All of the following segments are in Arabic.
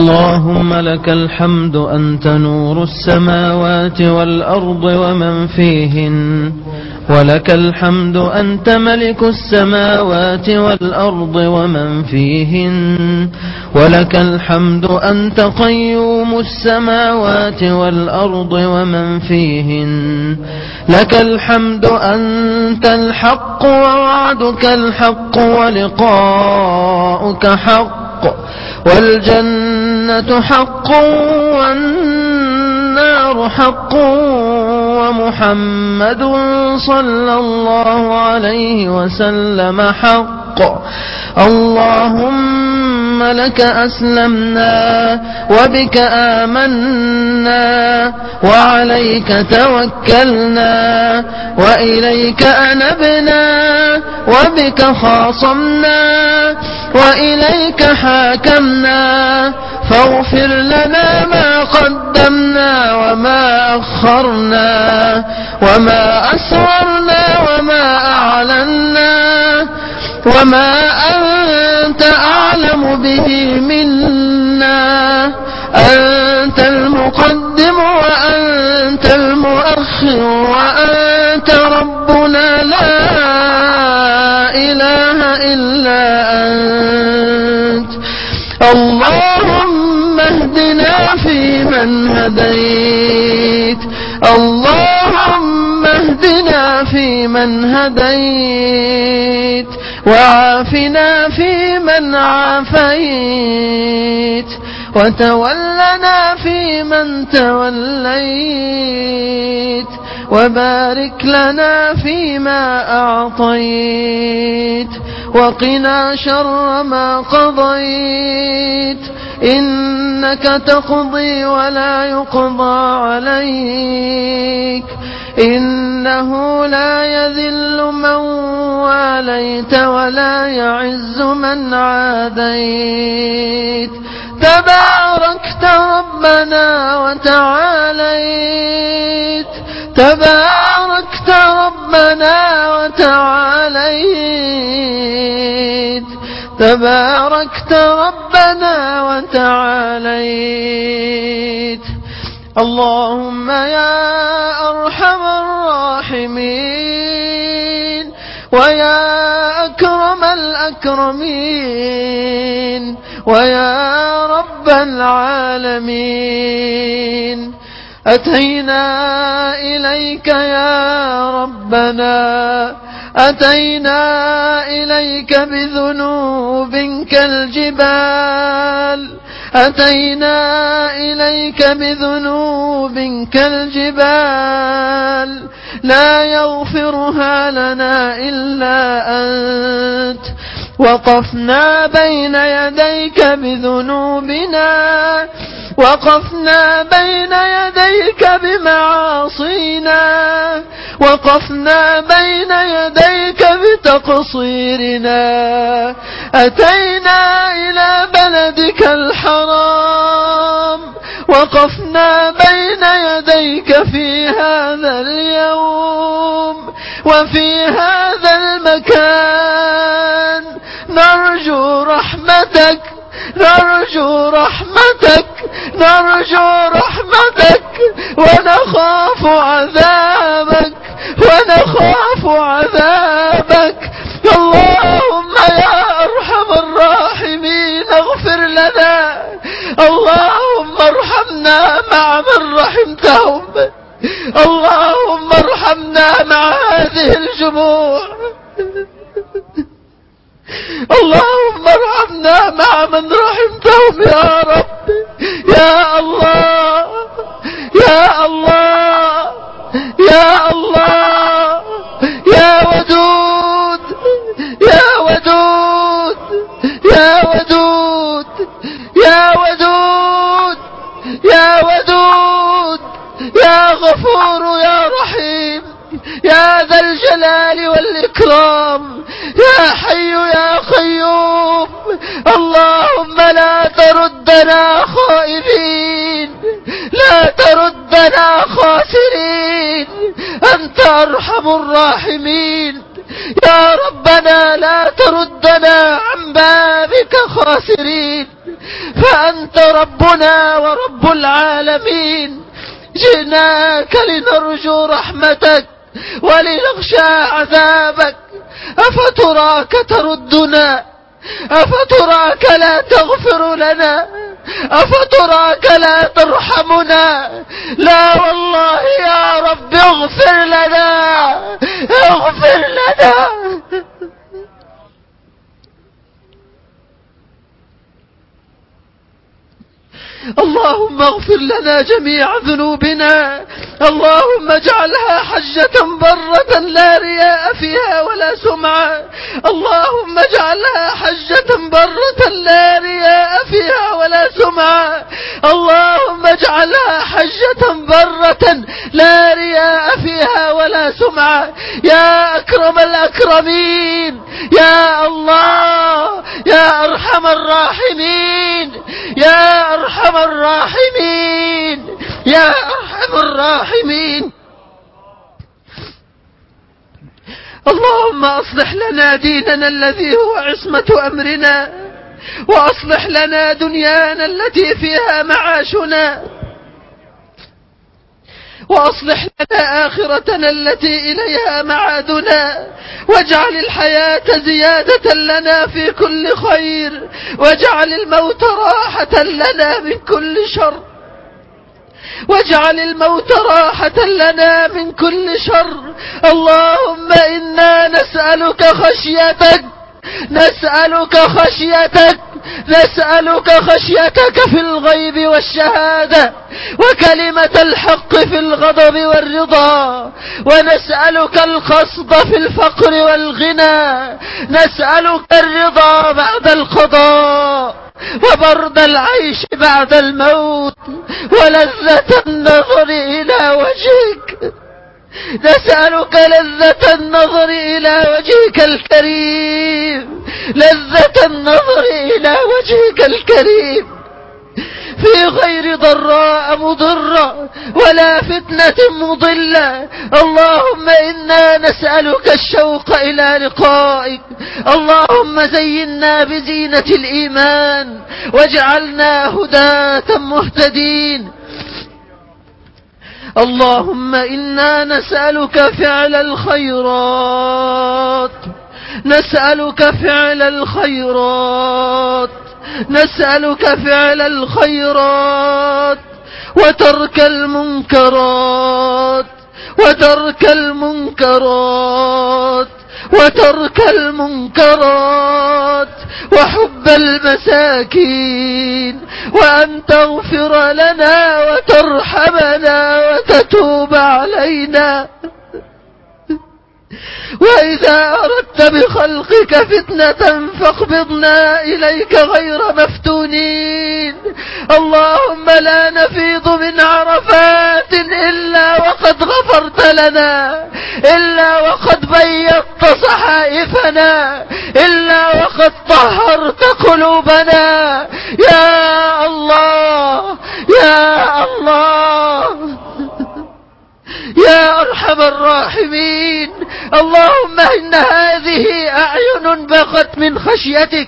اللهم لك الحمد أنت نور السماوات والأرض ومن فيهن، ولك الحمد أنت ملك السماوات والأرض ومن فيهن، ولك الحمد أنت قيوم السماوات والأرض ومن فيهن، لك الحمد أنت الحق ووعدك الحق ولقاؤك حق، والجنة حق والنار حق، ومحمد صلى الله عليه وسلم حق. اللهم لك أسلمنا وبك آمنا وعليك توكلنا وإليك أنبنا وبك خاصمنا وإليك حاكمنا، فاغفر لنا ما قدمنا وما أخرنا وما أسررنا وما أعلنا وما أنت أعلم به منا، أنت المقدم وأنت المؤخر وأنت ربنا لا إله إلا أنت. اللهم اهدنا فيمن هديت، اللهم اهدنا فيمن هديت، وعافنا فيمن عافيت، وتولنا فيمن توليت، وبارك لنا فيما أعطيت، وقنا شر ما قضيت، إنك تقضي ولا يقضى عليك، إنه لا يذل من واليت ولا يعز من عاديت، تباركت ربنا وتعاليت، تباركت ربنا وتعاليت، تباركت ربنا وتعاليت. اللهم يا أرحم الراحمين ويا أكرم الأكرمين ويا رب العالمين، أتينا إليك يا ربنا، أتينا إليك بذنوب كالجبال، أتينا إليك بذنوب كالجبال لا يغفرها لنا إلا أنت، وقفنا بين يديك بذنوبنا، وقفنا بين يديك بمعاصينا، وقفنا بين يديك بتقصيرنا، أتينا إلى بلدك الحرام، وقفنا بين يديك في هذا اليوم وفي هذا المكان، نرجو رحمتك، نرجو رحمتك، نرجو رحمتك، ونخاف عذابك، ونخاف عذابك. اللهم يا أرحم الراحمين اغفر لنا، اللهم ارحمنا مع من رحمتهم، اللهم ارحمنا مع هذه الجموع، اللهم ارحمنا مع من رحمتهم يا رب، يا الله يا الله يا الله، يا ودود يا ودود يا ودود يا ودود يا ودود، يا غفور يا رحيم، يا ذا الجلال والإكرام، يا حي يا قيوم. اللهم لا تردنا خائبين، لا تردنا خاسرين، أنت أرحم الراحمين. يا ربنا لا تردنا عن بابك خاسرين، فأنت ربنا ورب العالمين. جئناك لنرجو رحمتك ولنخشى عذابك. أفتراك تردنا؟ أفتراك لا تغفر لنا؟ أفتراك لا ترحمنا؟ لا والله يا رب اغفر لنا، اغفر لنا. اللهم اغفر لنا جميع ذنوبنا. اللهم اجعلها حجة برة لا رياء فيها ولا سمعة. اللهم اجعلها حجة برة لا رياء فيها ولا سمعة. اللهم اجعلها حجة برة لا رياء فيها ولا سمعة. يا أكرم الأكرمين، يا الله، يا أرحم الراحمين، يا أرحم الراحمين، يا أرحم الراحمين. اللهم أصلح لنا ديننا الذي هو عصمة أمرنا، وأصلح لنا دنيانا التي فيها معاشنا، وأصلح لنا آخرتنا التي إليها معادنا، واجعل الحياة زيادة لنا في كل خير، واجعل الموت راحة لنا من كل شر، واجعل الموت راحة لنا من كل شر. اللهم إنا نسألك خشيتك، نسألك خشيتك، نسألك خشيتك في الغيب والشهادة، وكلمة الحق في الغضب والرضا، ونسألك القصد في الفقر والغنى، نسألك الرضا بعد القضاء، وبرد العيش بعد الموت، ولذة النظر إلى وجهك. نسألك لذة النظر إلى وجهك الكريم، لذة النظر إلى وجهك الكريم في غير ضراء مضرة ولا فتنة مضلة. اللهم إنا نسألك الشوق إلى لقائك. اللهم زينا بزينة الإيمان واجعلنا هداة مهتدين. اللهم إنا نسألك فعل الخيرات، نسألك فعل الخيرات، نسألك فعل الخيرات، وترك المنكرات، وترك المنكرات، وترك المنكرات، وحب المساكين، وأن تغفر لنا وترحمنا وتتوب علينا. وإذا أردت بخلقك فتنة فاقبضنا إليك غير مفتونين. اللهم لا نفيض من عرفات إلا وقد غفرت لنا، إلا وقد بيضت صحائفنا، إلا وقد طهرت قلوبنا. يا الله، يا الله، يا أرحم الراحمين. اللهم إن هذه أعين بكت من خشيتك،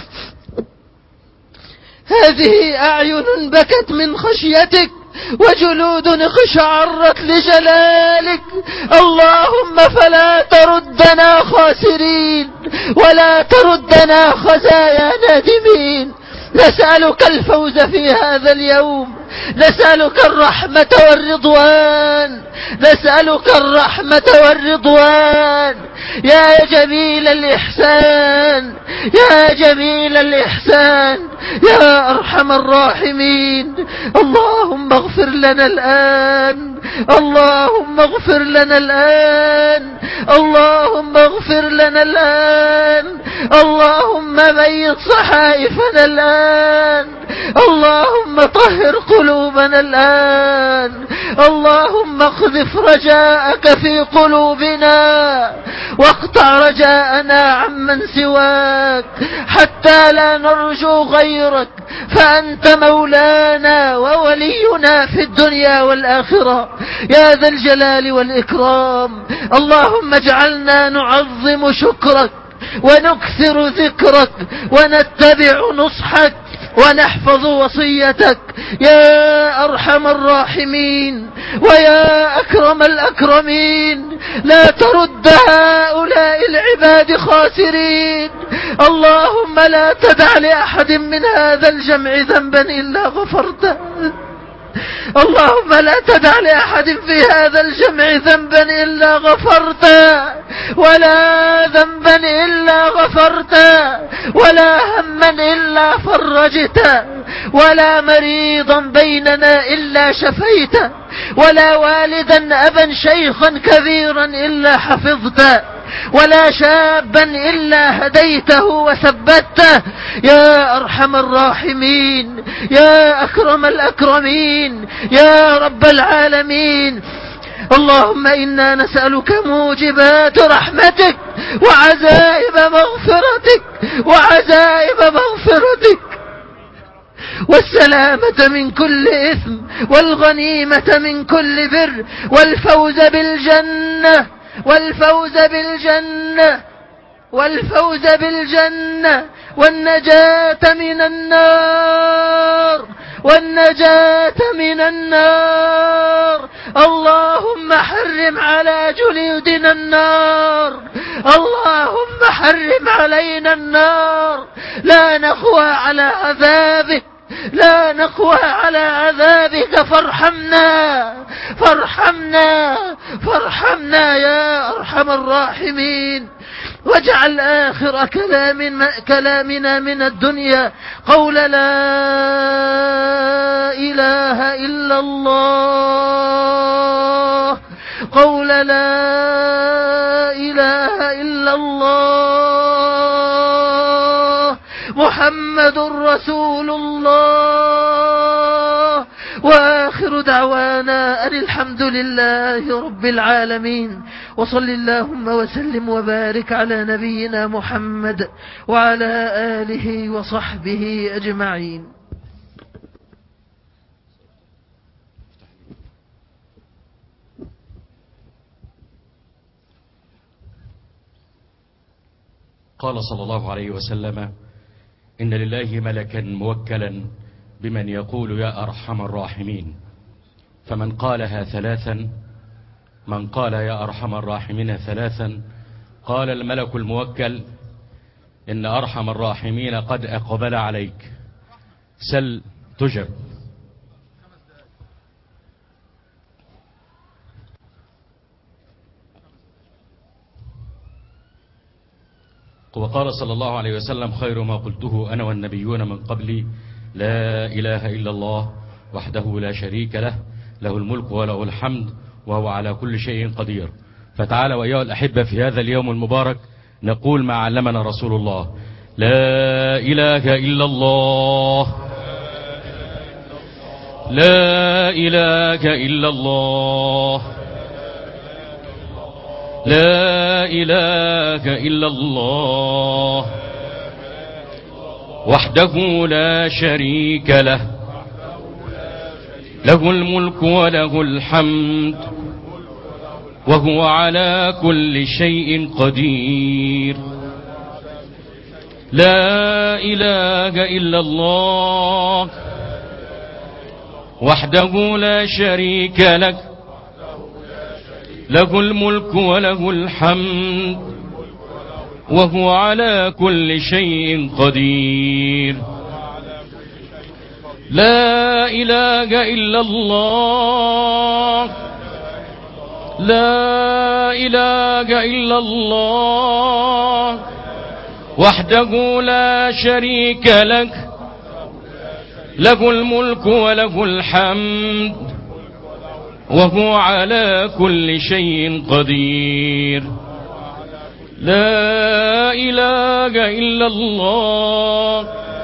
هذه أعين بكت من خشيتك، وجلود اقشعرت لجلالك. اللهم فلا تردنا خاسرين، ولا تردنا خزايا نادمين. نسألك الفوز في هذا اليوم، نسألك الرحمة والرضوان، نسألك الرحمة والرضوان. يا جميل الإحسان، يا جميل الإحسان، يا أرحم الراحمين. اللهم اغفر لنا الآن، اللهم اغفر لنا الآن، اللهم اغفر لنا الآن. اللهم بيض صحائفنا الآن، اللهم طهر قلوبنا الآن. اللهم اقذف رجاءك في قلوبنا، واقطع رجاءنا عمن سواك، حتى لا نرجو غيرك، فأنت مولانا وولينا في الدنيا والآخرة يا ذا الجلال والإكرام. اللهم اجعلنا نعظم شكرك ونكثر ذكرك ونتبع نصحك ونحفظ وصيتك يا أرحم الراحمين ويا أكرم الأكرمين. لا ترد هؤلاء العباد خاسرين. اللهم لا تدع لأحد من هذا الجمع ذنبا إلا غفرته. اللهم لا تدع لأحد في هذا الجمع ذنبا إلا غفرته، ولا ذنبا إلا غفرته، ولا هما إلا فرجته، ولا مريضا بيننا إلا شفيته، ولا والدا أبا شيخا كبيرا إلا حفظته، ولا شابا إلا هديته وثبته يا أرحم الراحمين يا أكرم الأكرمين يا رب العالمين. اللهم إنا نسألك موجبات رحمتك وعزائم مغفرتك والسلامة من كل إثم والغنيمة من كل بر والفوز بالجنة والنجاة من النار. اللهم حرم على جلودنا النار. اللهم حرم علينا النار. لا نقوى على عذابك فارحمنا يا أرحم الراحمين. واجعل آخر كلامنا من الدنيا قول لا إله إلا الله، قول لا إله إلا الله محمد رسول الله. وآخر دعوانا أن الحمد لله رب العالمين. وصل اللهم وسلم وبارك على نبينا محمد وعلى آله وصحبه أجمعين. قال صلى الله عليه وسلم: إن لله ملكا موكلا بمن يقول يا أرحم الراحمين، فمن قالها ثلاثا، من قال يا أرحم الراحمين ثلاثا، قال الملك الموكل: إن أرحم الراحمين قد أقبل عليك، سل تجب. وقال صلى الله عليه وسلم: خير ما قلته أنا والنبيون من قبلي لا إله إلا الله وحده لا شريك له، له الملك وله الحمد وهو على كل شيء قدير. فتعالى وأيها الأحبة في هذا اليوم المبارك نقول ما علمنا رسول الله: لا إله إلا الله، لا إله إلا الله، لا إله إلا الله وحده لا شريك له، له الملك وله الحمد وهو على كل شيء قدير. لا إله إلا الله وحده لا شريك له، له الملك وله الحمد وهو على كل شيء قدير. لا إله إلا الله، لا إله إلا الله وحده لا شريك له، له الملك وله الحمد وهو على كل شيء قدير. لا إله إلا الله،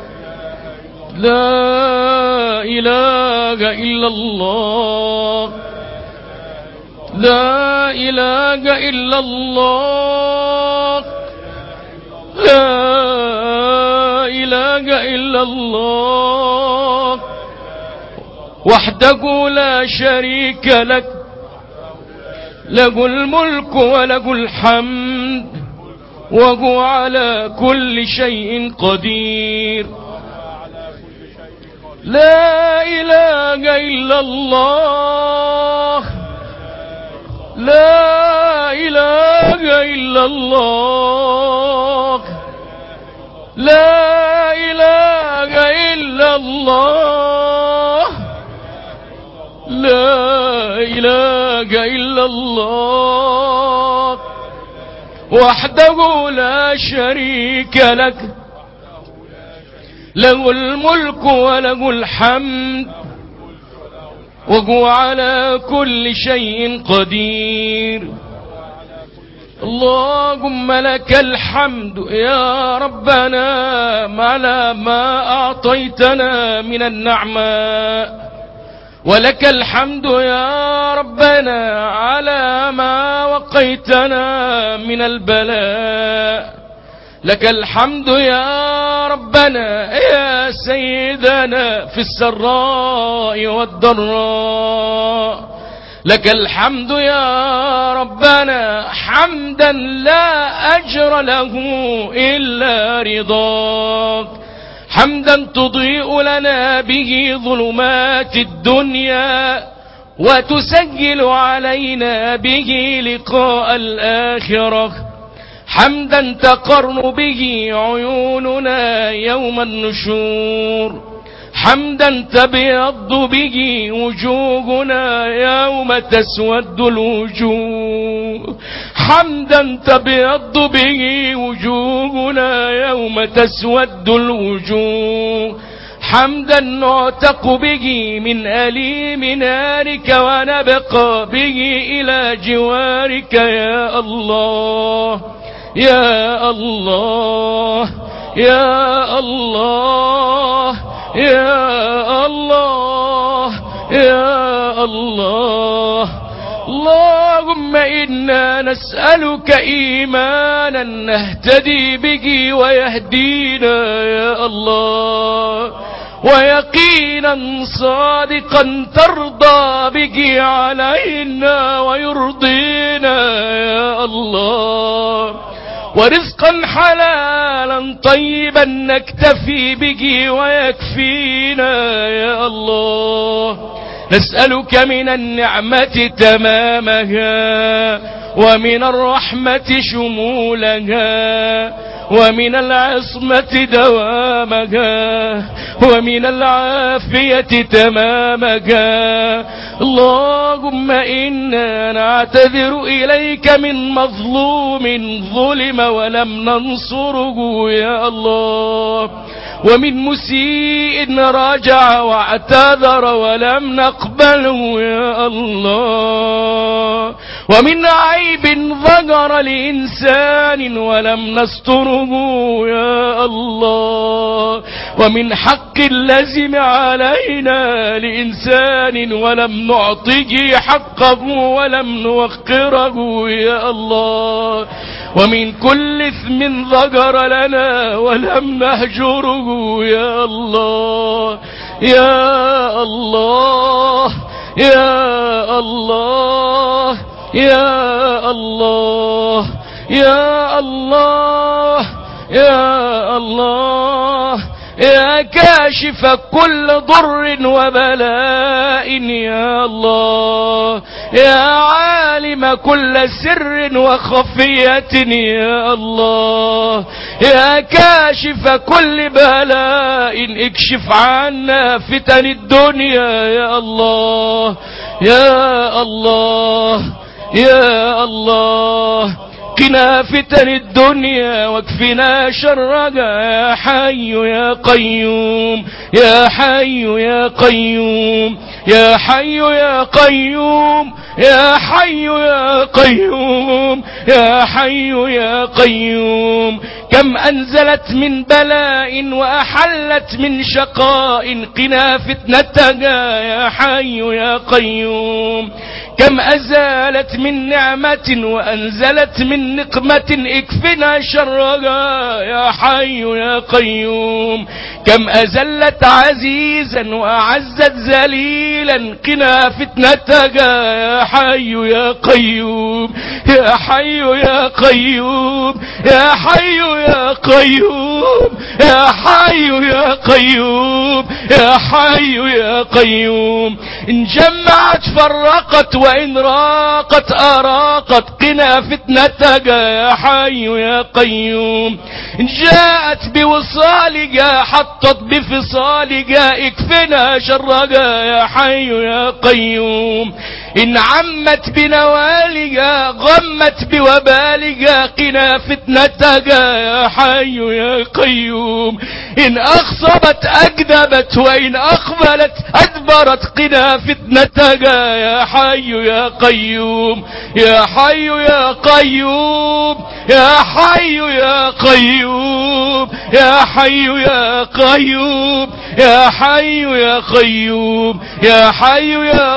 لا إله إلا الله، لا إله إلا الله، لا إله إلا الله وحده لا شريك له، له الملك وله الحمد وهو على كل شيء قدير. لا إله إلا الله لا إله إلا الله لا إله إلا الله لا إله إلا الله وحده لا شريك لك له الملك وله الحمد وهو على كل شيء قدير. اللهم لك الحمد يا ربنا على ما أعطيتنا من النعماء، ولك الحمد يا ربنا على ما وقيتنا من البلاء. لك الحمد يا ربنا يا سيدنا في السراء والضراء. لك الحمد يا ربنا حمدا لا أجر له إلا رضاك، حمدا تضيء لنا به ظلمات الدنيا وتسجل علينا به لقاء الآخرة، حمدا تقر به عيوننا يوم النشور، حمدا تبيض به وجوهنا يوم تسود الوجوه، حمدا تبيض به وجوهنا يوم تسود الوجوه، حمدا نعتق به من أليم نارك ونبقى به إلى جوارك يا الله يا الله يا الله يا الله يا الله. اللهم إنا نسألك إيمانا نهتدي به ويهدينا يا الله، ويقينا صادقا ترضى به علينا ويرضينا يا الله، ورزقا حلالا طيبا نكتفي به ويكفينا يا الله. نسألك من النعمة تمامها، ومن الرحمة شمولها، ومن العصمة دوامها، ومن العافية تمامها. اللهم إنا نعتذر إليك من مظلوم ظلم ولم ننصره يا الله، ومن مسيء رجع واعتذر ولم نقبله يا الله، ومن عيب ظهر لإنسان ولم نستره يا الله، ومن حق لزم علينا لإنسان ولم نعطيه حقه ولم نوقره يا الله، ومن كل إثم ظهر لنا ولم نهجره يا الله يا الله يا الله يا الله يا الله يا الله يا كاشف كل ضر وبلاء يا الله، يا عالم كل سر وخفية يا الله، يا كاشف كل بلاء اكشف عنا فتن الدنيا يا الله يا الله يا الله. قنا فتن الدنيا واكفنا شرها يا حي يا قيوم يا حي يا قيوم يا حي يا قيوم يا حي يا قيوم يا حي يا قيوم. كم أنزلت من بلاء وأحلت من شقاء قنا فتنتها يا حي يا قيوم. كم أزالت من نعمة وأنزلت من نقمة اكفنا شرها يا حي يا قيوم. كم أزلت عزيزا وأعزت ذليلا قنا فتنتها يا حي يا قيوم يا حي يا قيوم يا حي يا قيوم يا حي يا قيوم يا حي يا قيوم. إن جمعت فرقت وإن راقت أراقت قنا فتنتها يا حي يا قيوم. إن جاءت بوصالها حطت بفصالها اكفنا شرها يا حي يا قيوم. إن عمت بنوالها غمت بوبالها قنا فتنتها يا حي يا قيوم. إن أخصبت أكذبت وإن أقبلت أدبرت قنا فتنتها يا حي يا قيوم يا حي يا قيوم يا حي يا قيوم يا حي يا قيوم يا حي يا قيوم يا حي يا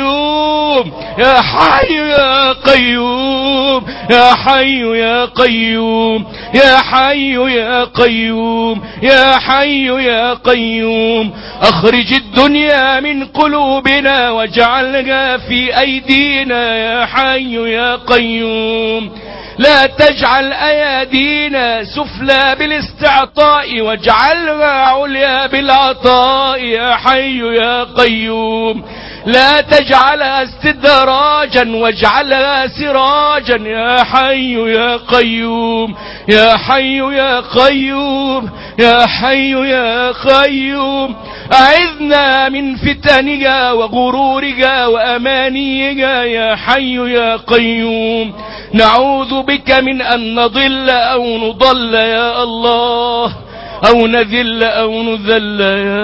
قيوم يا حي يا قيوم يا حي يا قيوم يا حي يا قيوم يا حي يا قيوم. أخرج الدنيا من قلوبنا واجعلها في أيدينا يا حي يا قيوم. لا تجعل أيادينا سفلى بالاستعطاء واجعلها عليا بالعطاء يا حي يا قيوم. لا تجعلها استدراجا واجعلها سراجا يا حي يا قيوم يا حي يا قيوم يا حي يا قيوم. أعذنا من فتنها وغرورها وأمانيها يا حي يا قيوم. نعوذ بك من أن نضل أو نضل يا الله أو نذل أو نذل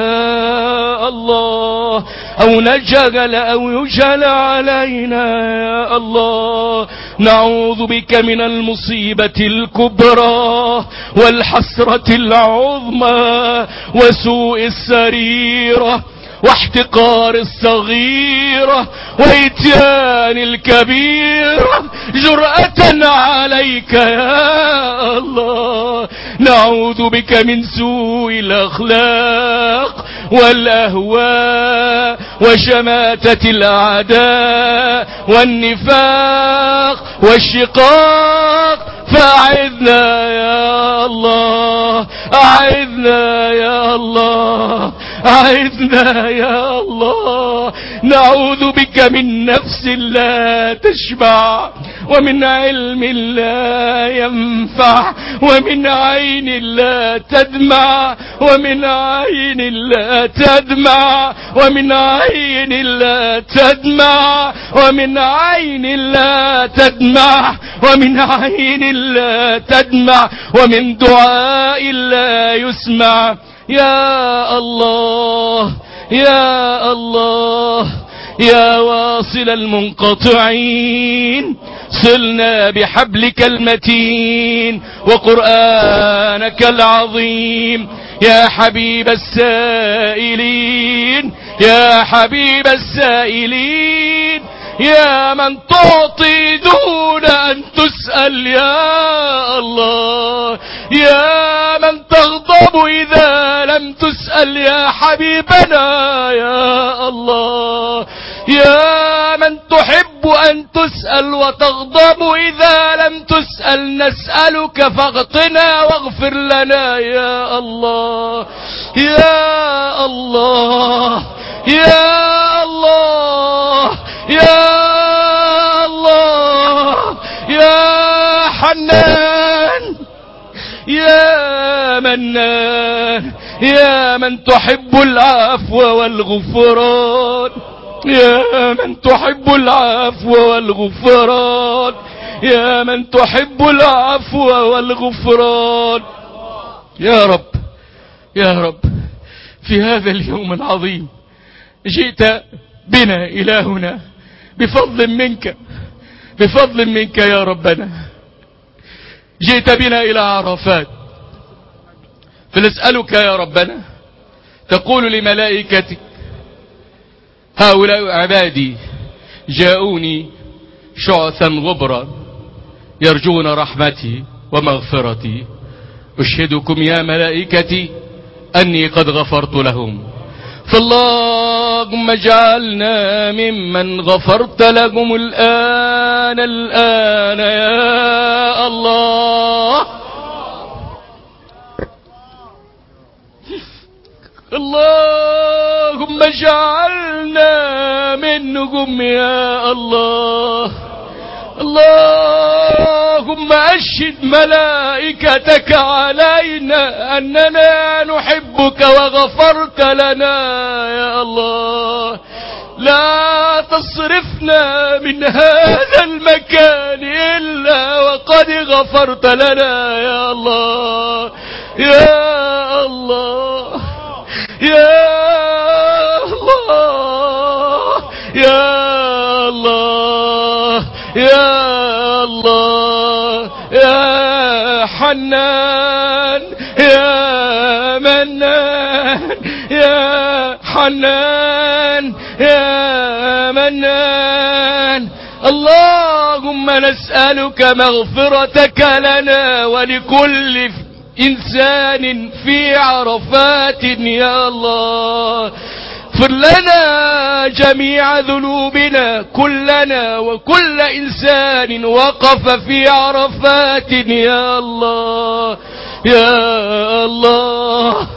يا الله أو نجهل أو يجهل علينا يا الله. نعوذ بك من المصيبة الكبرى والحسرة العظمى وسوء السريرة واحتقار الصغيرة وإتيان الكبيرة جرأة عليك يا الله. نعوذ بك من سوء الأخلاق والأهواء وشماتة الأعداء والنفاق والشقاق فأعذنا يا الله أعذنا يا الله أعذنا يا الله. نعوذ بك من نفس لا تشبع ومن علم لا ينفع ومن عين لا تدمع ومن عين لا تدمع ومن عين لا تدمع ومن عين لا تدمع ومن عين لا تدمع ومن دعاء لا يسمع يا الله يا الله. يا واصل المنقطعين صلنا بحبلك المتين وقرآنك العظيم. يا حبيب السائلين يا حبيب السائلين يا من تعطي دون أن تسأل يا الله. يا من تغضب إذا لم تسأل يا حبيبنا يا الله. يا من تحب أن تسأل وتغضب إذا لم تسأل نسألك فاغطنا واغفر لنا يا الله يا الله يا الله يا الله يا حنان يا منان يا من تحب العفو والغفران يا من تحب العفو والغفران يا من تحب العفو والغفران. يا رب يا رب في هذا اليوم العظيم جئت بنا إلى هنا بفضل منك بفضل منك يا ربنا. جئت بنا إلى عرفات فنسألك يا ربنا تقول لملائكتك هؤلاء عبادي جاءوني شعثا غبرا يرجون رحمتي ومغفرتي. أشهدكم يا ملائكتي أني قد غفرت لهم، فاللهم اجعلنا ممن غفرت لهم الآن يا الله. اللهم اجعلنا منهم يا الله. اللهم أشهد ملائكتك علينا أننا نحبك وغفرت لنا يا الله. لا تصرفنا من هذا المكان إلا وقد غفرت لنا يا الله يا الله يا الله يا الله يا الله يا حنان يا منان يا حنان يا منان. اللهم نسألك مغفرتك لنا ولكل إنسان في عرفات يا الله. اغفر لنا جميع ذنوبنا كلنا وكل إنسان وقف في عرفات يا الله يا الله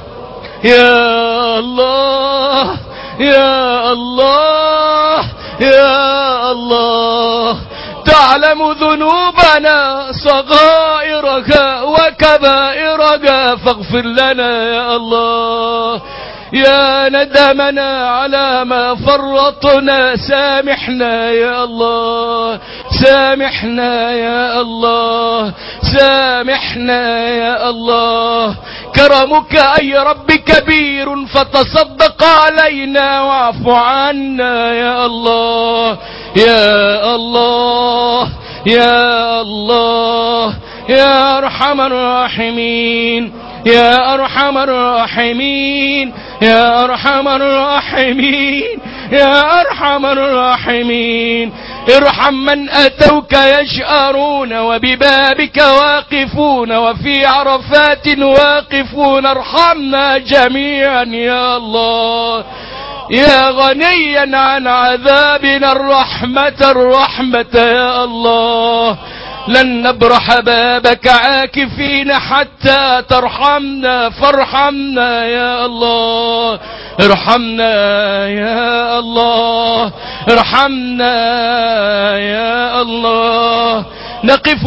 يا الله يا الله يا الله. تعلم ذنوبنا صغائرها وكبائرها فاغفر لنا يا الله. يا ندمنا على ما فرطنا سامحنا يا الله سامحنا يا الله سامحنا يا الله. كرمك أي رب كبير فتصدق علينا واعف عنا يا الله يا الله يا الله يا أرحم الراحمين يا أرحم الراحمين يا أرحم الراحمين يا أرحم الراحمين. ارحم من أتوك يجأرون وببابك واقفون وفي عرفات واقفون. ارحمنا جميعا يا الله يا غنيا عن عذابنا الرحمة يا الله. لن نبرح بابك عاكفين حتى ترحمنا فارحمنا يا الله. ارحمنا يا الله ارحمنا يا الله. نقف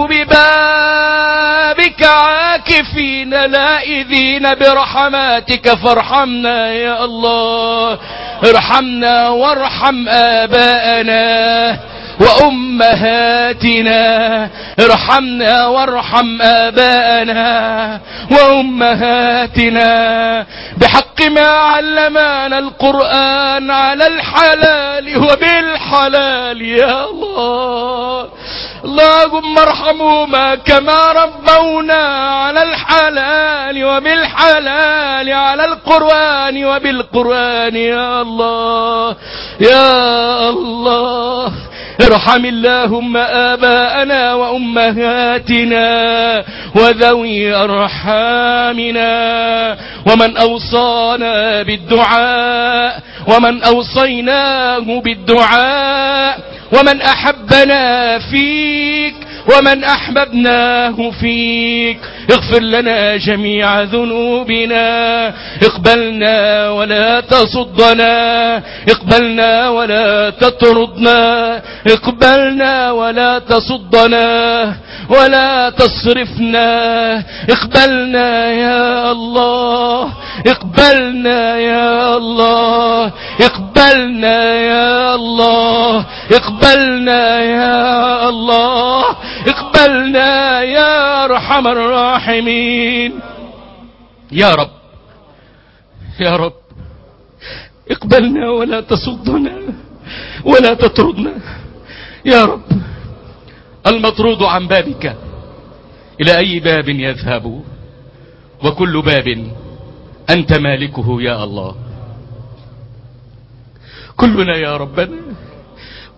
ببابك عاكفين لائذين برحماتك فارحمنا يا الله. ارحمنا وارحم آباءنا وأمهاتنا. ارحمنا وارحم آباءنا وأمهاتنا بحق ما علمنا القرآن على الحلال وبالحلال يا الله. اللهم ارحمهما كما ربونا على الحلال وبالحلال على القرآن وبالقرآن يا الله يا الله. ارحم اللهم آباءنا وأمهاتنا وذوي أرحامنا ومن أوصانا بالدعاء ومن أوصيناه بالدعاء ومن أحبنا فيك ومن أحببناه فيك. اغفر لنا جميع ذنوبنا. اقبلنا ولا تصدنا. اقبلنا ولا تطردنا. اقبلنا ولا تصدنا ولا تصرفنا. اقبلنا يا الله اقبلنا يا الله اقبلنا يا الله اقبلنا يا الله اقبلنا يا أرحم الراحمين. يا رب يا رب اقبلنا ولا تصدنا ولا تطردنا يا رب. المطرود عن بابك إلى أي باب يذهب وكل باب أنت مالكه يا الله. كلنا يا ربنا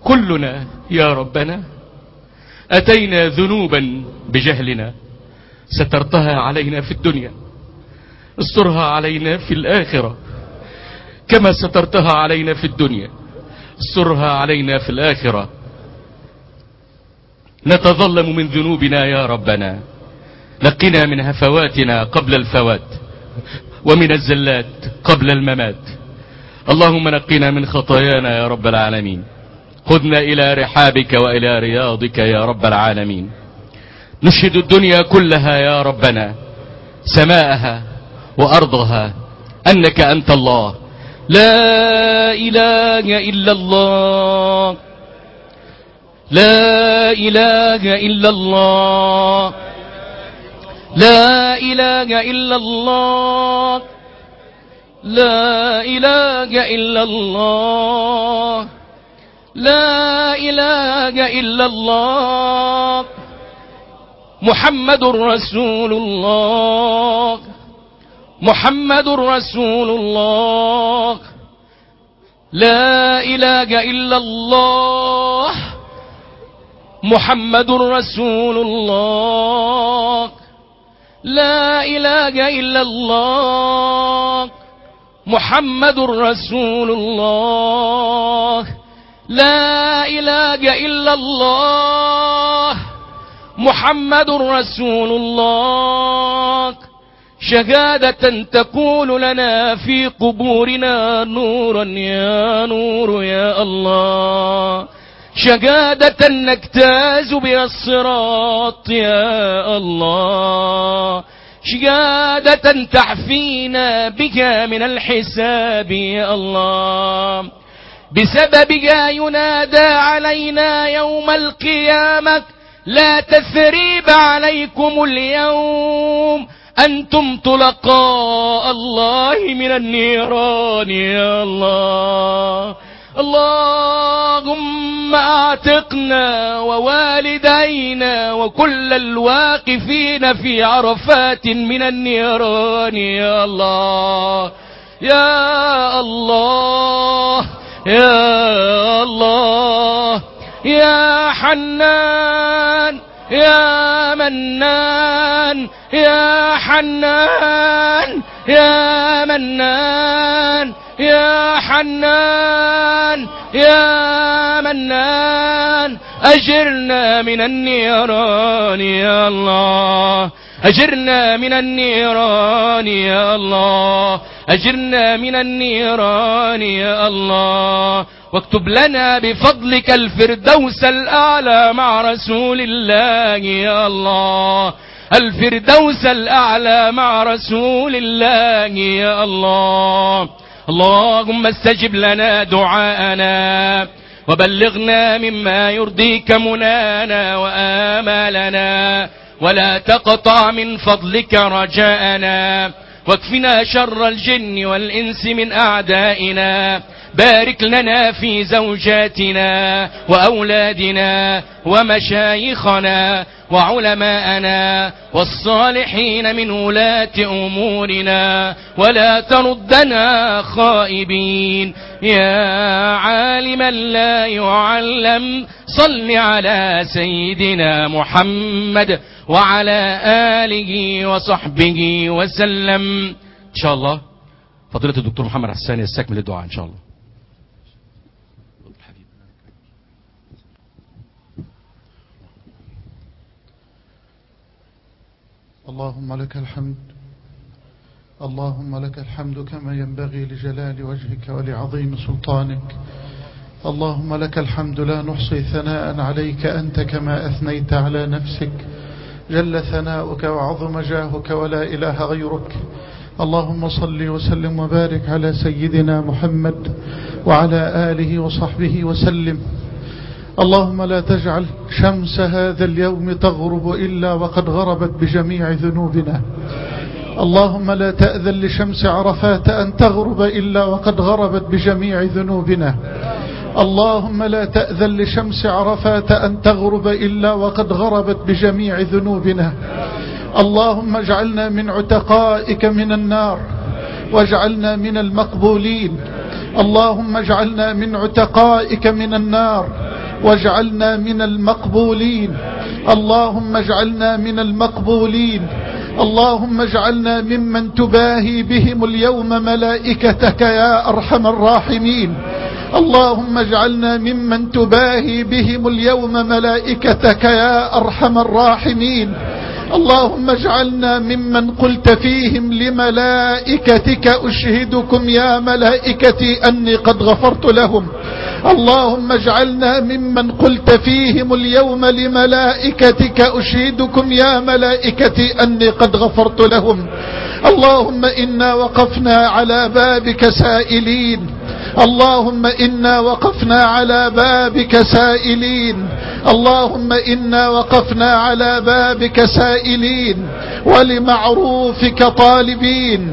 كلنا يا ربنا أتينا ذنوبا بجهلنا، سترتها علينا في الدنيا، استرها علينا في الآخرة، كما سترتها علينا في الدنيا استرها علينا في الآخرة. نتظلم من ذنوبنا يا ربنا، نقنا من هفواتنا قبل الفوات، ومن الزلات قبل الممات. اللهم نقنا من خطايانا يا رب العالمين، خذنا إلى رحابك وإلى رياضك يا رب العالمين. نشهد الدنيا كلها يا ربنا، سماءها وأرضها، أنك أنت الله، لا إله إلا الله، لا إله إلا الله، لا إله إلا الله، لا إله إلا الله، لا إله إلا الله، محمد رسول الله، محمد رسول الله، لا إله إلا الله، محمد رسول الله، لا إله إلا الله، محمد رسول الله، لا إله إلا الله، محمد رسول الله. شهادة تقول لنا في قبورنا نورا يا نور يا الله، شهادة نجتاز بها الصراط يا الله، شهادة تحفينا بها من الحساب يا الله، بسببها ينادى علينا يوم القيامة لا تثريب عليكم اليوم، أنتم طلقاء الله من النيران يا الله. اللهم اعتقنا ووالدينا وكل الواقفين في عرفات من النيران يا الله، يا الله، يا الله، يا حنان يا منان، يا حنان يا منان، يا حنان يا منان، أجرنا من النيران يا الله، أجرنا من النيران يا الله، أجرنا من النيران يا الله، واكتب لنا بفضلك الفردوس الأعلى مع رسول الله يا الله، الفردوس الأعلى مع رسول الله يا الله. اللهم استجب لنا دعاءنا وبلغنا مما يرضيك منانا وآمالنا، ولا تقطع من فضلك رجاءنا، واكفنا شر الجن والإنس من أعدائنا. بارك لنا في زوجاتنا وأولادنا ومشايخنا وعلماءنا والصالحين من ولاة أمورنا، ولا تردنا خائبين. يا عالما لا يعلم، صل على سيدنا محمد وعلى آله وصحبه وسلم. إن شاء الله فضيلة الدكتور محمد حسان يستكمل الدعاء إن شاء الله. اللهم لك الحمد، اللهم لك الحمد كما ينبغي لجلال وجهك ولعظيم سلطانك. اللهم لك الحمد لا نحصي ثناء عليك أنت كما أثنيت على نفسك، جل ثناؤك وعظم جاهك ولا إله غيرك. اللهم صل وسلم وبارك على سيدنا محمد وعلى آله وصحبه وسلم. اللهم لا تجعل شمس هذا اليوم تغرب إلا وقد غربت بجميع ذنوبنا. اللهم لا تأذن لشمس عرفات أن تغرب إلا وقد غربت بجميع ذنوبنا. اللهم لا تأذن لشمس عرفات أن تغرب إلا وقد غربت بجميع ذنوبنا. اللهم اجعلنا من عتقائك من النار، واجعلنا من المقبولين. اللهم اجعلنا من عتقائك من النار، واجعلنا من المقبولين. اللهم اجعلنا من المقبولين. اللهم اجعلنا ممن تباهي بهم اليوم ملائكتك يا أرحم الراحمين. اللهم اجعلنا ممن تباهي بهم اليوم ملائكتك يا أرحم الراحمين. اللهم اجعلنا ممن قلت فيهم لملائكتك أشهدكم يا ملائكتي أني قد غفرت لهم. اللهم اجعلنا ممن قلت فيهم اليوم لملائكتك أشهدكم يا ملائكتي أني قد غفرت لهم. اللهم إنا وقفنا على بابك سائلين. اللهم إنا وقفنا على بابك سائلين. اللهم إنا وقفنا على بابك سائلين ولمعروفك طالبين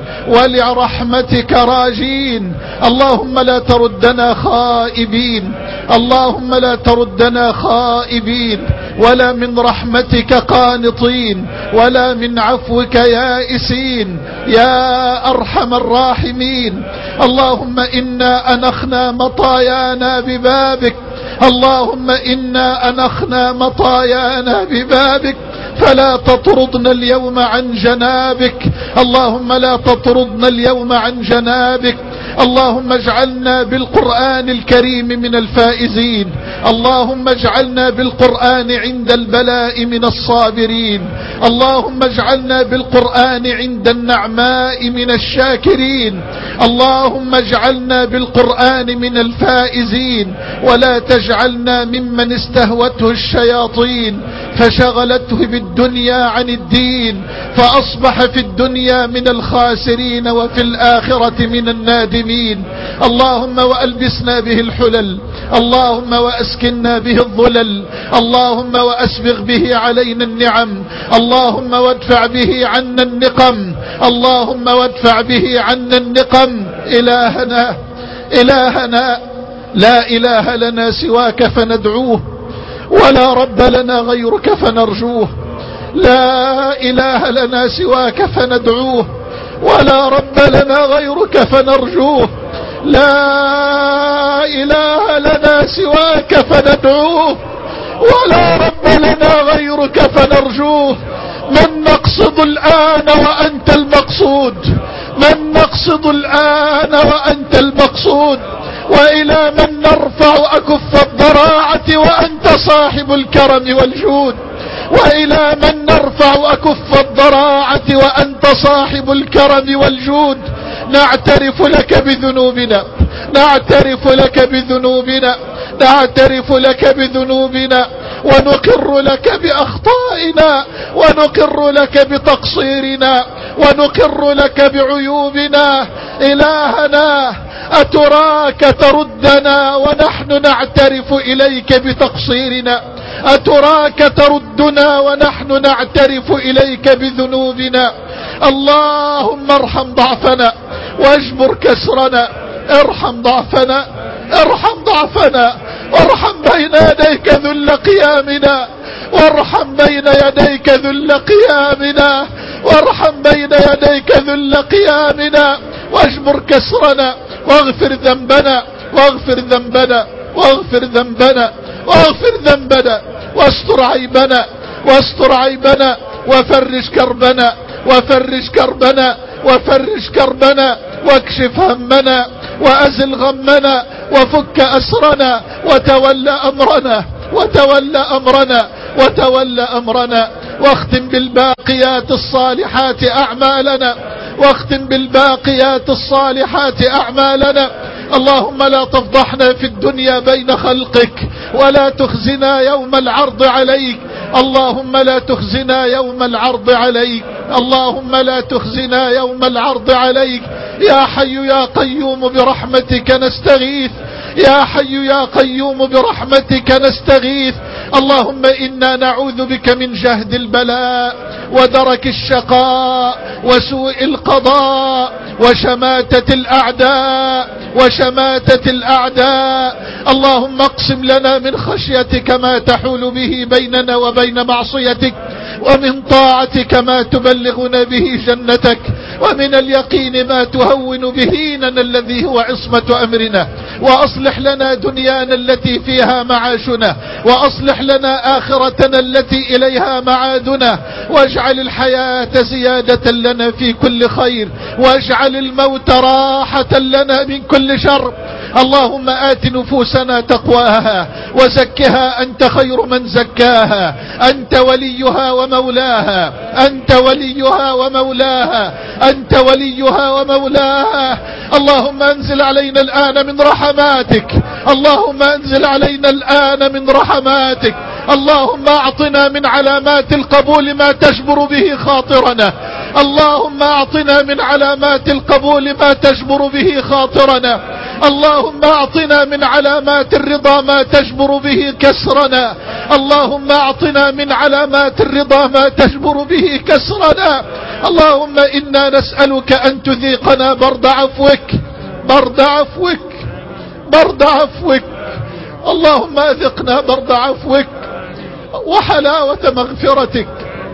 ولرحمتك راجين. اللهم لا تردنا خائبين. اللهم لا تردنا خائبين ولا من رحمتك قانطين ولا من عفوك يائسين يا أرحم الراحمين. اللهم إنا أنخنا مطايانا ببابك. اللهم إنا أنخنا مطايانا ببابك فلا تطردنا اليوم عن جنابك. اللهم لا تطردنا اليوم عن جنابك. اللهم اجعلنا بالقرآن الكريم من الفائزين. اللهم اجعلنا بالقرآن عند البلاء من الصابرين. اللهم اجعلنا بالقرآن عند النعماء من الشاكرين. اللهم اجعلنا بالقرآن من الفائزين ولا تجعلنا ممن استهوته الشياطين فشغلته بالدنيا عن الدين فأصبح في الدنيا من الخاسرين وفي الآخرة من النادمين. اللهم وألبسنا به الحلل. اللهم وأسكننا به الظلل. اللهم وأسبغ به علينا النعم. اللهم وادفع به عنا النقم. اللهم وادفع به عنا النقم. إلهنا لا إله لنا سواك فندعوه ولا رب لنا غيرك فنرجوه. لا إله لنا سواك فندعوه ولا رب لنا غيرك فنرجوه. لا إله لنا سواك فندعوه ولا رب لنا غيرك فنرجوه. من نقصد الآن وأنت المقصود. من نقصد الآن وأنت المقصود. وإلى من نرفع أكف الضراعة وأنت صاحب الكرم والجود. وإلى من نرفع أكف الضراعة وأنت صاحب الكرم والجود. نعترف لك بذنوبنا. نعترف لك بذنوبنا. نعترف لك بذنوبنا ونقر لك بأخطائنا ونقر لك بتقصيرنا ونقر لك بعيوبنا. إلهنا أتراك تردنا ونحن نعترف إليك بتقصيرنا؟ أتراك تردنا ونحن نعترف إليك بذنوبنا؟ اللهم ارحم ضعفنا واجبر كسرنا. ارحم ضعفنا. ارحم ضعفنا وارحم بين يديك ذل قيامنا. وارحم بين يديك ذل قيامنا. وارحم بين يديك ذل قيامنا واجبر كسرنا واغفر ذنبنا. واغفر ذنبنا. واغفر ذنبنا. واغفر ذنبنا واستر عيبنا. واستر عيبنا وفرج كربنا. وفرج كربنا. وفرج كربنا واكشف همنا وأزل غمنا وفك أسرنا وتولى أمرنا. وتولى أمرنا. وتولى أمرنا. واختم بالباقيات الصالحات أعمالنا. واختم بالباقيات الصالحات أعمالنا. اللهم لا تفضحنا في الدنيا بين خلقك ولا تخزنا يوم العرض عليك. اللهم لا تخزنا يوم العرض عليك. اللهم لا تخزنا يوم العرض عليك. يا حي يا قيوم برحمتك نستغيث. يا حي يا قيوم برحمتك نستغيث. اللهم إنا نعوذ بك من جهد البلاء ودرك الشقاء وسوء القضاء وشماتة الأعداء. وشماتة الأعداء. اللهم اقسم لنا من خشيتك ما تحول به بيننا وبين معصيتك ومن طاعتك ما تبلغنا به جنتك ومن اليقين ما تهون به لنا الذي هو عصمة أمرنا وأصلح لنا دنيانا التي فيها معاشنا، وأصلح لنا آخرتنا التي إليها معادنا، واجعل الحياة زيادة لنا في كل خير، واجعل الموت راحة لنا من كل شر. اللهم آت نفوسنا تقواها وزكها أنت خير من زكاها، أنت وليها ومولاها، أنت وليها ومولاها، أنت وليها ومولاها. اللهم انزل علينا الآن من رحماتك، اللهم انزل علينا الآن من رحماتك. اللهم اعطنا من علامات القبول ما تجبر به خاطرنا، اللهم اعطنا من علامات القبول ما تجبر به خاطرنا، اللهم اعطنا من علامات الرضا ما تجبر به كسرنا، اللهم اعطنا من علامات الرضا ما تجبر به كسرنا. اللهم إنا نسألك أن تذيقنا برد عفوك، برد عفوك، برد عفوك. اللهم أذقنا برد عفوك وحلاوة مغفرتك،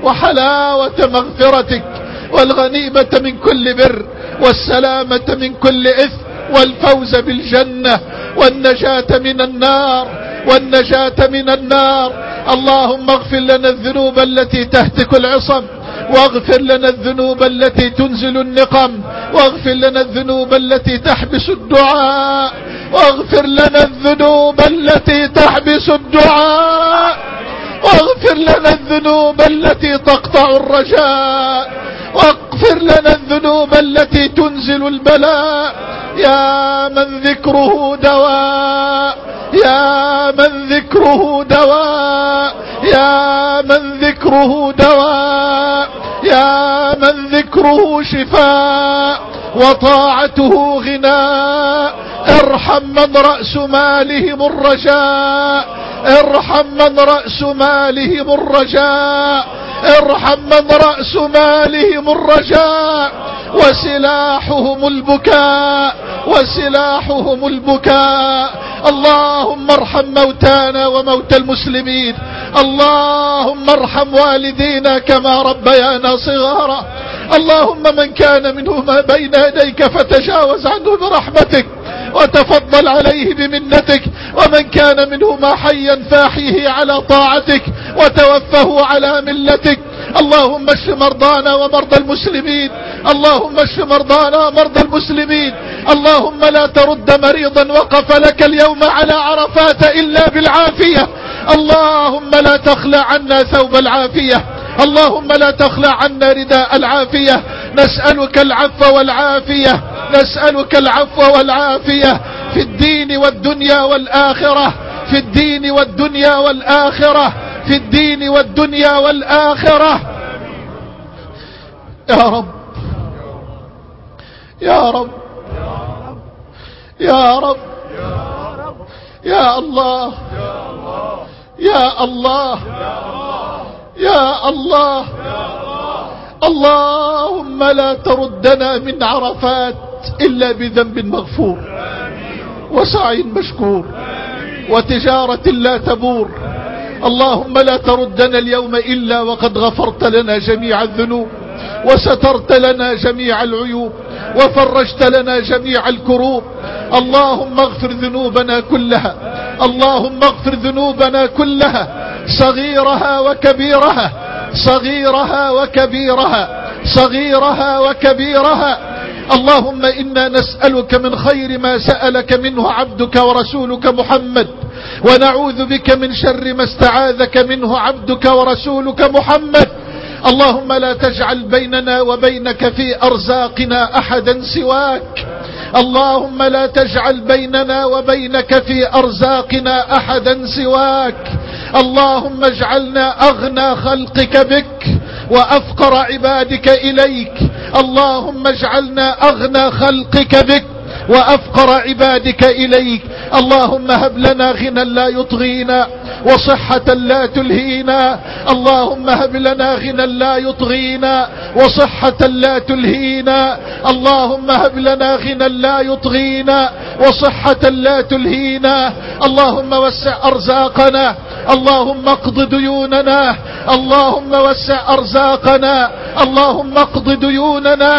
وحلاوة مغفرتك، والغنيمة من كل بر، والسلامة من كل إثم، والفوز بالجنة، والنجاة من النار، والنجاة من النار. اللهم اغفر لنا الذنوب التي تهتك العصم، واغفر لنا الذنوب التي تنزل النقم، واغفر لنا الذنوب التي تحبس الدعاء، واغفر لنا الذنوب التي تحبس الدعاء، واغفر لنا الذنوب التي تقطع الرجاء، واغفر لنا الذنوب التي تنزل البلاء. يا من ذكره دواء، يا من ذكره دواء، يا من ذكره دواء، يا من ذكره شفاء وطاعته غناء. ارحم من رأس مالهم الرجاء، ارحم من رأس مالهم الرجاء، ارحم من رأس مالهم الرجاء، وسلاحهم البكاء، وسلاحهم البكاء. اللهم ارحم موتانا وموتى المسلمين، اللهم ارحم والدينا كما ربيانا صغارا. اللهم من كان منهما بين يديك فتجاوز عنه برحمتك وتفضل عليه بمنتك، ومن كان منهما حيا فاحيه على طاعتك وتوفه على ملتك. اللهم اشف مرضانا ومرضى المسلمين، اللهم اشف مرضانا ومرضى المسلمين. اللهم لا ترد مريضا وقف لك اليوم على عرفات إلا بالعافية. اللهم لا تخلع عنا ثوب العافية، اللهم لا تخلع عنا رداء العافية. نسألك العفو والعافية، نسألك العفو والعافية في الدين والدنيا والآخرة، في الدين والدنيا والآخرة، في الدين والدنيا والآخرة. يا رب، يا رب، يا رب، يا الله، يا الله، يا الله. اللهم لا تردنا من عرفات إلا بذنب مغفور، وسعي مشكور، وتجارة لا تبور. اللهم لا تردنا اليوم إلا وقد غفرت لنا جميع الذنوب، وسترت لنا جميع العيوب، وفرجت لنا جميع الكروب. اللهم اغفر ذنوبنا كلها، اللهم اغفر ذنوبنا كلها، صغيرها وكبيرها، صغيرها وكبيرها، صغيرها وكبيرها. اللهم إنا نسألك من خير ما سألك منه عبدك ورسولك محمد، ونعوذ بك من شر ما استعاذك منه عبدك ورسولك محمد. اللهم لا تجعل بيننا وبينك في أرزاقنا أحدا سواك، اللهم لا تجعل بيننا وبينك في أرزاقنا أحدا سواك. اللهم اجعلنا أغنى خلقك بك وأفقر عبادك إليك، اللهم اجعلنا أغنى خلقك بك وأفقر عبادك إليك. اللهم هب لنا غنى لا يطغينا وصحة لا تلهينا، اللهم هب لنا غنى لا يطغينا وصحة لا تلهينا، اللهم هب لنا غنى لا يطغينا وصحة لا تلهينا. اللهم وسع أرزاقنا، اللهم اقض ديوننا، اللهم وسع أرزاقنا، اللهم اقض ديوننا.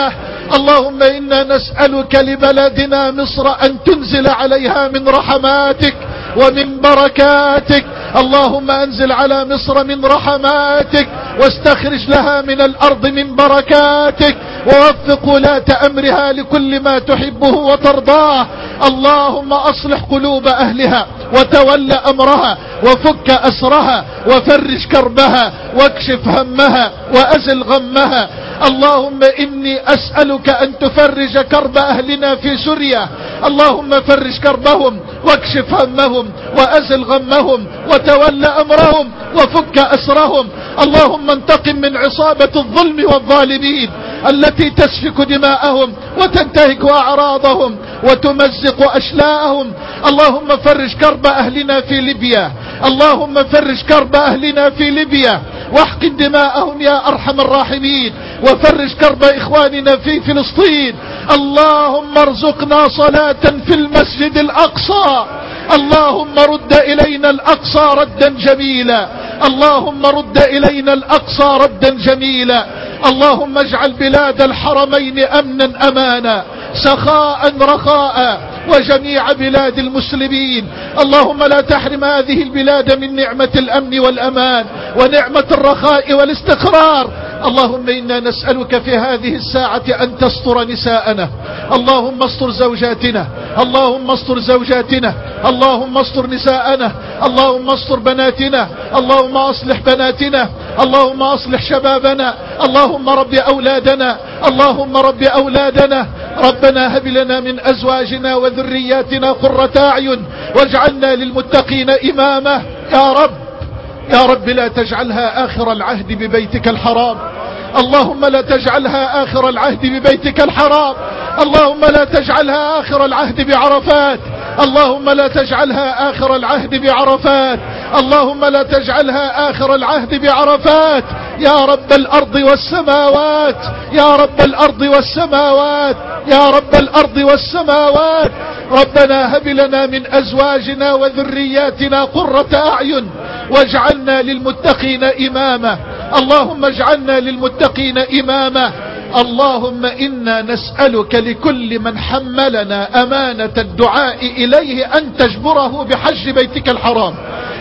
اللهم إنا نسألك لبلدنا مصر أن تنزل عليها من رحماتك ومن بركاتك. اللهم أنزل على مصر من رحماتك، واستخرج لها من الأرض من بركاتك، ووفق ولاة أمرها لكل ما تحبه وترضاه. اللهم أصلح قلوب أهلها وتول أمرها وفك أسرها وفرج كربها واكشف همها وأزل غمها. اللهم إني أسألك أن تفرج كرب أهلنا في سوريا. اللهم فرج كربهم واكشف همهم وأزل غمهم وتول أمرهم وفك أسرهم. اللهم انتقم من عصابة الظلم والظالمين التي تسفك دماءهم وتنتهك أعراضهم وتمزق أشلاءهم. اللهم فرج كرب أهلنا في ليبيا. اللهم فرج كرب أهلنا في ليبيا واحقن دماءهم يا أرحم الراحمين، وفرج كرب إخواننا في فلسطين. اللهم ارزقنا صلاة في المسجد الأقصى. اللهم رد إلينا الأقصى ردا جميلا. اللهم رد إلينا الأقصى ردا جميلا. اللهم اجعل بلاد الحرمين أمنا أمانا، سخاء رخاء، وجميع بلاد المسلمين. اللهم لا تحرم هذه البلاد من نعمة الأمن والأمان ونعمة الرخاء والاستقرار. اللهم إنا نسألك في هذه الساعة أن تستر نساءنا. اللهم استر زوجاتنا. اللهم استر زوجاتنا. اللهم استر نساءنا. اللهم استر بناتنا. اللهم أصلح بناتنا. اللهم أصلح شبابنا. اللهم رب أولادنا. اللهم رب أولادنا. ربنا هب لنا من أزواجنا وذرياتنا قرة أعين واجعلنا للمتقين إماما. يا رب، يا رب لا تجعلها آخر العهد ببيتك الحرام. اللهم لا تجعلها آخر العهد ببيتك الحرام. اللهم لا تجعلها آخر العهد بعرفات. اللهم لا تجعلها آخر العهد بعرفات. اللهم لا تجعلها آخر العهد بعرفات. يا رب الأرض والسماوات، يا رب الأرض والسماوات، يا رب الأرض والسماوات. ربنا هب لنا من أزواجنا وذرياتنا قرة أعين واجعلنا للمتقين إماما. اللهم اجعلنا للمتقين إماما. اللهم إنا نسألك لكل من حملنا أمانة الدعاء إليه أن تجبره بحج بيتك الحرام.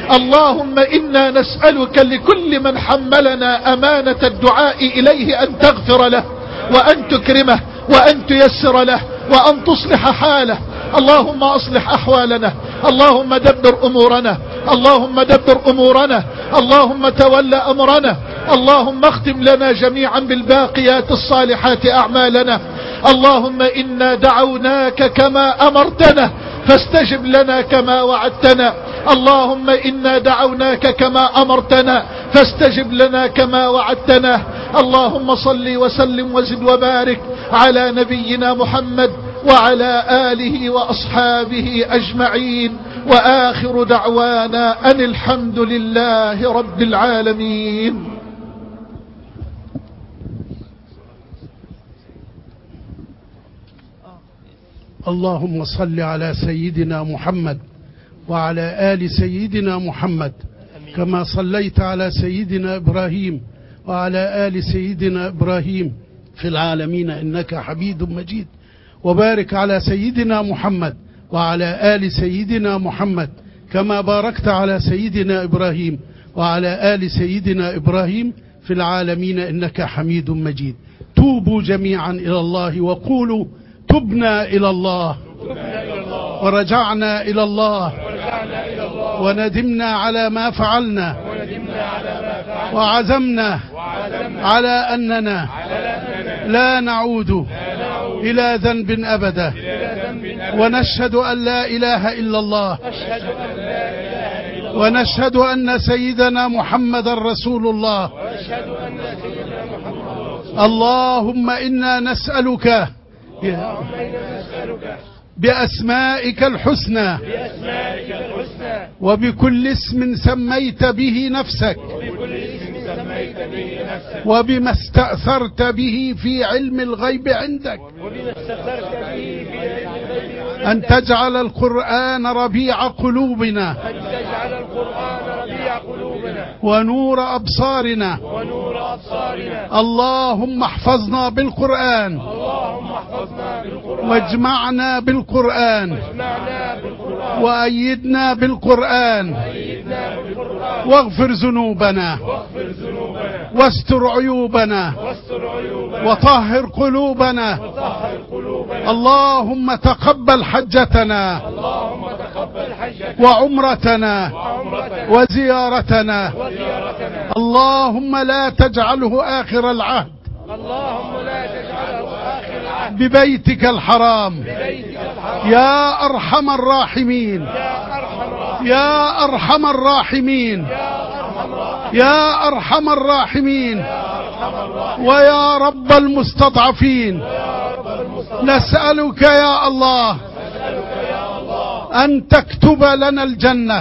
اللهم إنا نسألك لكل من حملنا أمانة الدعاء إليه أن تغفر له وأن تكرمه وأن تيسر له وأن تصلح حاله. اللهم أصلح أحوالنا. اللهم دبر أمورنا. اللهم دبر أمورنا. اللهم تول أمرنا. اللهم اختم لنا جميعا بالباقيات الصالحات أعمالنا. اللهم إنا دعوناك كما أمرتنا فاستجب لنا كما وعدتنا. اللهم إنا دعوناك كما أمرتنا فاستجب لنا كما وعدتنا. اللهم صل وسلم وزد وبارك على نبينا محمد وعلى آله وأصحابه أجمعين، وآخر دعوانا أن الحمد لله رب العالمين. اللهم صل على سيدنا محمد وعلى آل سيدنا محمد كما صليت على سيدنا إبراهيم وعلى آل سيدنا إبراهيم في العالمين إنك حميد مجيد. وبارك على سيدنا محمد وعلى آل سيدنا محمد كما باركت على سيدنا إبراهيم وعلى آل سيدنا إبراهيم في العالمين إنك حميد مجيد. توبوا جميعا إلى الله وقولوا تبنا إلى الله ورجعنا إلى الله وندمنا على ما فعلنا وعزمنا على أننا لا نعود إلى ذنب أبدا، ونشهد أن لا إله إلا الله، ونشهد أن سيدنا محمد رسول الله. اللهم إنا نسألك بأسمائك الحسنى وبكل اسم سميت به نفسك وبما استأثرت به في علم الغيب عندك أن تجعل القرآن ربيع قلوبنا ونور أبصارنا اللهم احفظنا بالقرآن واجمعنا بالقرآن وأيدنا بالقرآن واغفر ذنوبنا واستر عيوبنا وطهر قلوبنا اللهم تقبل حجتنا وعمرتنا وزيارتنا اللهم لا تجعله آخر العهد ببيتك الحرام يا أرحم الراحمين يا أرحم الراحمين يا أرحم الراحمين ويا رب المستضعفين نسألك يا الله أن تكتب لنا الجنة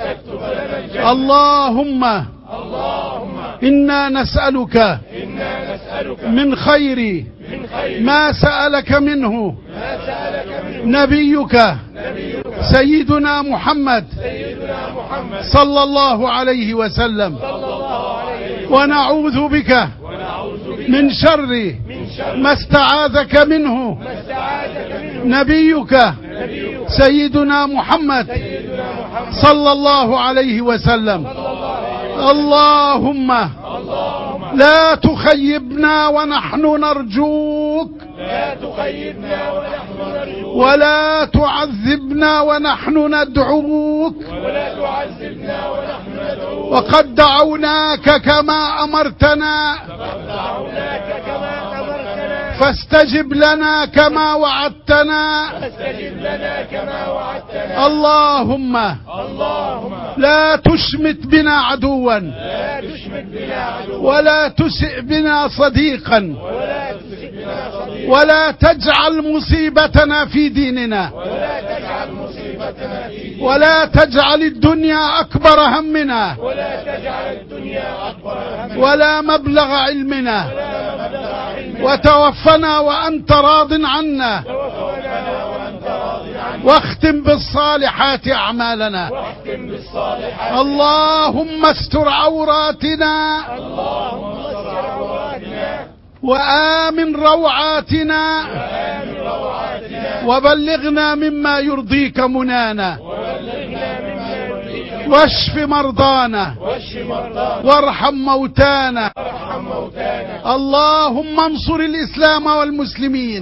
اللهم إنا نسألك من خير ما سألك منه نبيك سيدنا محمد صلى الله عليه وسلم ونعوذ بك من شر ما استعاذك منه نبيك سيدنا محمد صلى الله عليه وسلم اللهم لا تخيبنا ونحن نرجوك ولا تعذبنا ونحن ندعوك وقد دعوناك كما أمرتنا فاستجب لنا كما وعدتنا اللهم لا تشمت بنا عدوا ولا تسئ بنا صديقا ولا تجعل مصيبتنا في ديننا ولا تجعل الدنيا أكبر همنا ولا مبلغ علمنا وتوفنا وأنت راض عنا واختم بالصالحات أعمالنا اللهم استر عوراتنا وآمن روعاتنا وبلغنا مما يرضيك منانا واشف مرضانا وارحم موتانا اللهم انصر الإسلام والمسلمين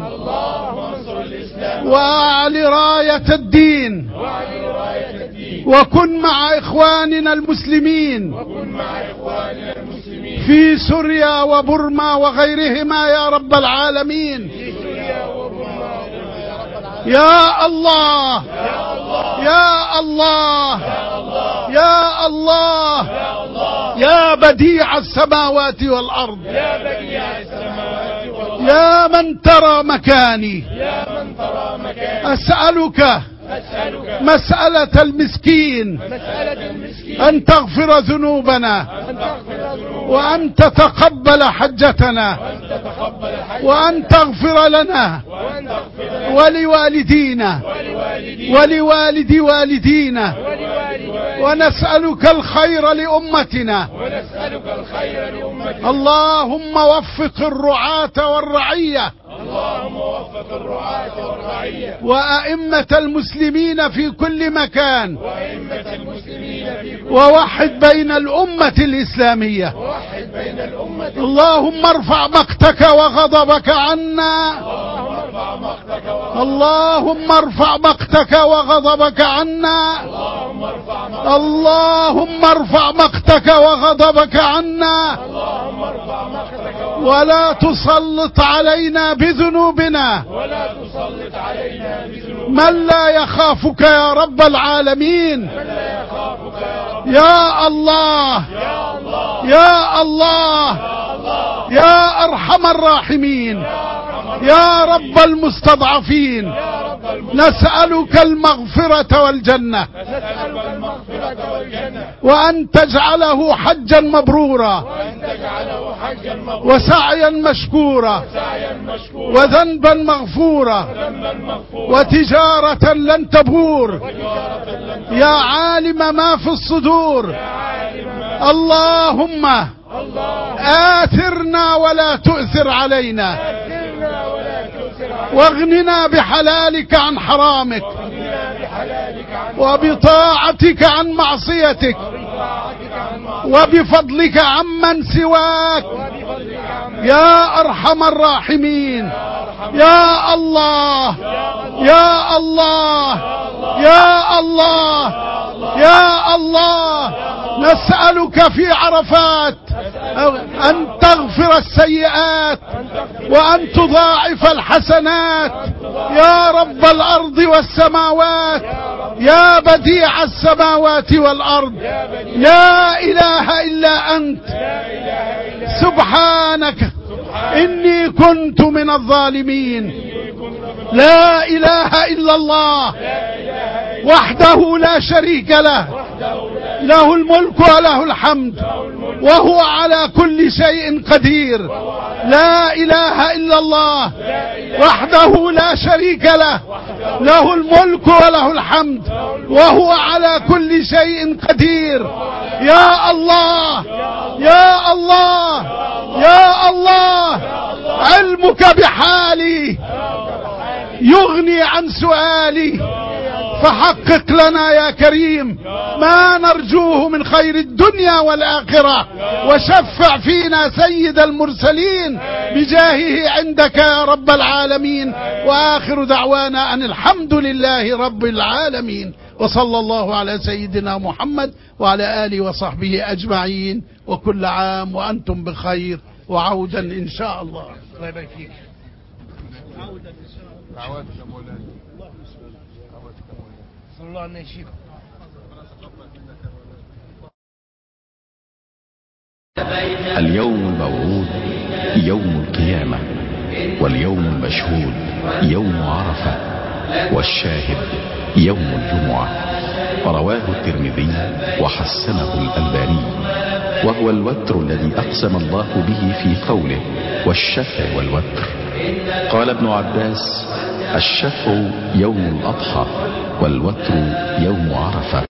وأعل راية الدين وكن مع إخواننا المسلمين في سوريا وبرما وغيرهما يا رب العالمين يا الله يا الله يا الله يا بديع السماوات والأرض يا من ترى مكاني أسألك مسألة المسكين أن تغفر ذنوبنا وأن تتقبل حجتنا وأن تغفر لنا ولوالدينا ولوالد والدينا ونسألك الخير لأمتنا اللهم وفق الرعاة والرعية وأئمة المسلمين في كل مكان ووحد بين الأمة الإسلامية اللهم ارفع مقتك وغضبك عنا اللهم ارفع مقتك وغضبك عنا اللهم ارفع مقتك وغضبك عنا ولا تسلط علينا بذنوبنا من لا يخافك يا رب العالمين يا الله يا الله يا أرحم الراحمين يا رب المستضعفين نسألك المغفرة والجنة وأن تجعله حجا مبرورا وسعيا مشكورا وذنبا مغفورا وتجارة لن تبور يا عالم ما في الصدور اللهم آثرنا ولا تؤثر علينا، واغننا بحلالك عن حرامك، وبطاعتك عن معصيتك، وبفضلك عمن سواك يا أرحم الراحمين. يا الله يا الله يا الله يا الله، نسألك في عرفات أن تغفر السيئات وأن تضاعف الحسنات يا رب الأرض والسماوات، يا بديع السماوات والأرض، لا إله إلا أنت، سبحانك إني كنت من الظالمين. لا إله إلا الله وحده لا شريك له، له الملك وله الحمد وهو على كل شيء قدير. لا إله إلا الله وحده لا شريك له، له الملك وله الحمد وهو على كل شيء قدير. يا الله يا الله يا الله، علمك بحالي يغني عن سؤالي، فحقق لنا يا كريم ما نرجوه من خير الدنيا والآخرة، وشفع فينا سيد المرسلين بجاهه عندك يا رب العالمين. وآخر دعوانا أن الحمد لله رب العالمين، وصلى الله على سيدنا محمد وعلى آله وصحبه أجمعين، وكل عام وأنتم بخير، وعودا إن شاء الله. الله يبارك فيك. عودا إن شاء الله. دعواتك يا مولانا. صلى الله عليه وسلم. اليوم الموعود يوم القيامة، واليوم المشهود يوم عرفة، والشاهد يوم الجمعة. رواه الترمذي وحسنه الألباني، وهو الوتر الذي أقسم الله به في قوله والشفع والوتر. قال ابن عباس: الشفع يوم الأضحى، والوتر يوم عرفة.